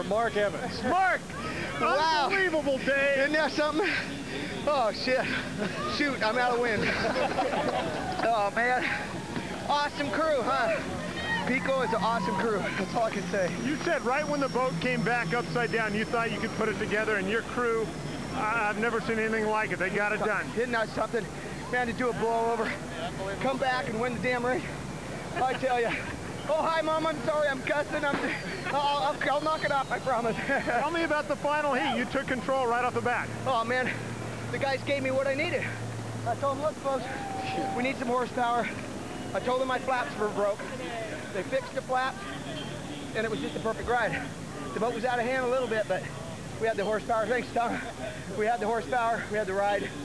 Mark Evans. Mark! Wow. Unbelievable day. Isn't that something? Oh, shit. Shoot, I'm out of wind. Oh, man. Awesome crew, huh? Pico is an awesome crew. That's all I can say. You said right when the boat came back upside down, you thought you could put it together, and your crew, I've never seen anything like it. They got it done. Isn't that something? Man, to do a blowover, come back and win the damn race. I tell you. Oh, hi, Mom. I'm sorry. I'm cussing. I'll knock it off, I promise. Tell me about the final heat. You took control right off the bat. Oh, man. The guys gave me what I needed. I told them, look, folks, we need some horsepower. I told them my flaps were broke. They fixed the flaps, and it was just a perfect ride. The boat was out of hand a little bit, but we had the horsepower. Thanks, Tom. We had the horsepower. We had the ride.